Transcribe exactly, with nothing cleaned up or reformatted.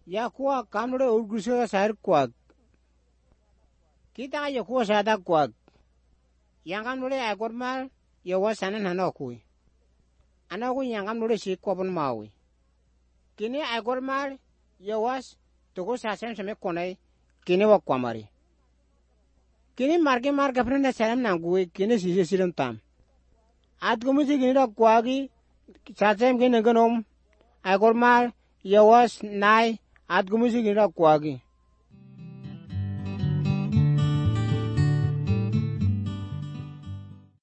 ya kuwa kamnore urguso sahir kuak. Kita ya kuwa sada kuak. Yang kamnore agormal ya wasanan hanokui. Anokui yang kamnore si kopon maui. Kini agormal ya was tuko sasem seme konai kini wakwamari. Kini marke marke prenda salam nangui kini sisi silam tam. At kumusi kini rak kuagi sasem kini ganom agormal ya was nai at kumusi kini rak kuagi.